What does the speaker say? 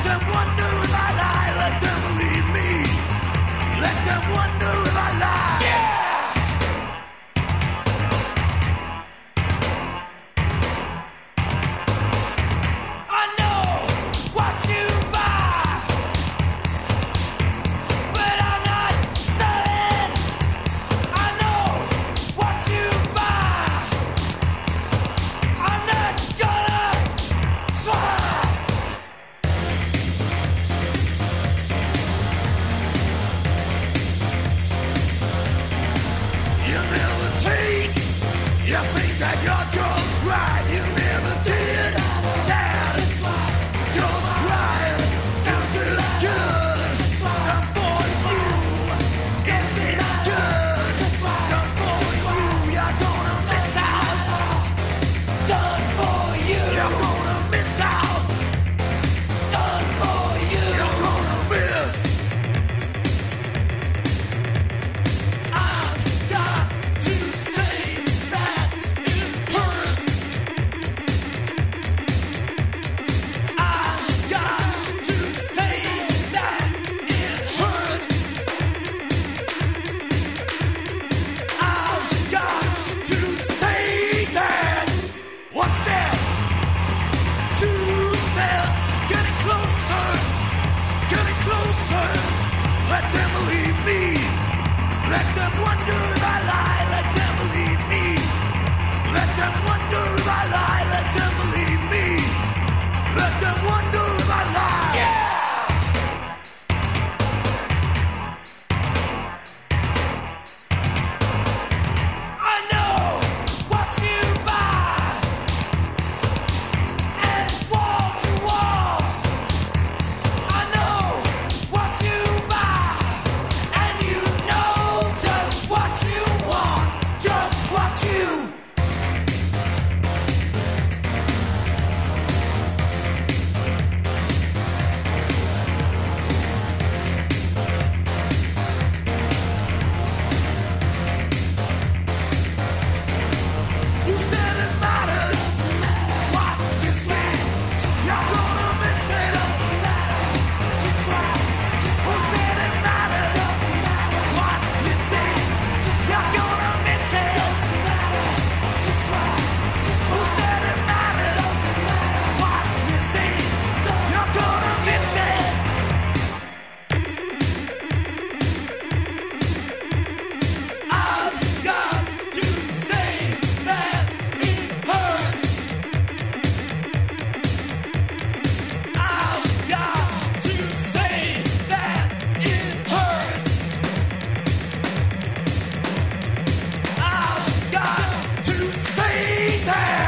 them wonder if I lie. Let them believe me. Let them wonder if I lie. Yeah! I know what you buy, but I'm not selling. I know what you buy. I'm not gonna try. You never take. You think that you're just right. You never did. That is just right. Is it good? Done for you. Is it good? Done for you. You're gonna miss out. Done for you. You're gonna miss out. Done for you. You're gonna miss. I've got to say that it hurts. I've got to say that it hurts. I've got to say that. One step, two steps, getting closer, getting closer. Let them believe me. Let them wonder if I lie. Let them believe me. Let them wonder if I lie. Let them believe me. Let them wonder if I lie. Yeah! I know what you buy, and it's wall to wall. I know what you buy, and you know just what you want, just what you. Who said it matters? What you say? You're gonna miss it. Just right. Who said it matters? What you say? You're gonna miss it. Just right. Who said it matters? What you say? You're gonna miss it. I've got to say that it hurts. I've got to say that it hurts. I've got to say that.